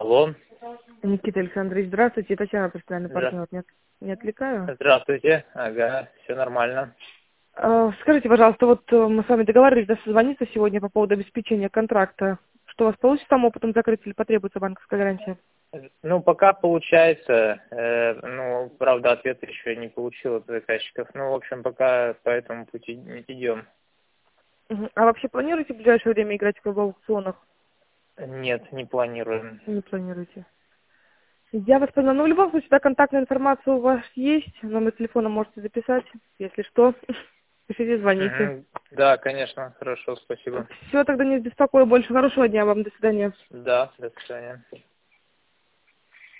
Алло. Никита Александрович, здравствуйте. Татьяна, постоянный Здра- партнер. Не отвлекаю? Здравствуйте. Ага, все нормально. Скажите, пожалуйста, вот мы с вами договаривались созвониться сегодня по поводу обеспечения контракта. Что у вас получится там опытом закрыть или потребуется банковская гарантия? Ну, пока получается. Правда, ответа еще не получил от заказчиков. Ну, в общем, пока по этому пути идем. Мгм. А вообще планируете в ближайшее время играть в аукционах? Нет, не планируем. Не планируете. Я вас поняла. Ну, в любом случае, да, контактная информация у вас есть. Номер телефона можете записать. Если что, пишите, звоните. Мгм. Да, конечно. Хорошо, спасибо. Все, тогда не беспокою больше. Хорошего дня вам. До свидания. Да, до свидания.